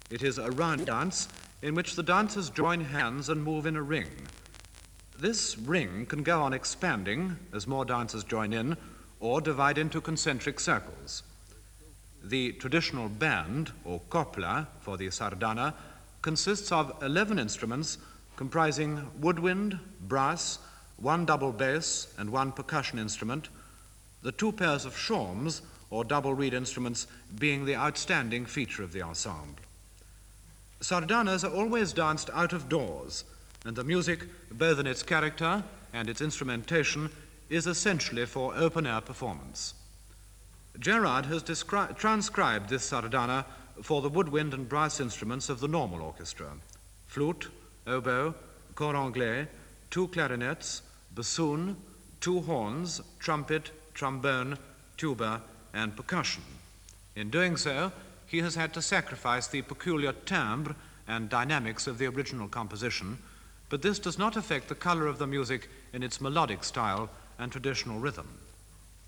It is a round dance in which the dancers join hands and move in a ring. This ring can go on expanding as more dancers join in or divide into concentric circles. The traditional band, or copla, for the sardana consists of 11 instruments comprising woodwind, brass, one double bass and one percussion instrument, the two pairs of shawms, or double reed instruments, being the outstanding feature of the ensemble. Sardanas are always danced out of doors, and the music, both in its character and its instrumentation, is essentially for open-air performance. Gerard has transcribed this sardana for the woodwind and brass instruments of the normal orchestra: flute, oboe, cor anglais, 2 clarinets, bassoon, 2 horns, trumpet, trombone, tuba, and percussion. In doing so, he has had to sacrifice the peculiar timbre and dynamics of the original composition, but this does not affect the color of the music in its melodic style and traditional rhythm.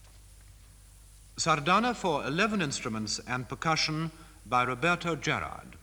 Sardana for 11 instruments and percussion by Roberto Gerard.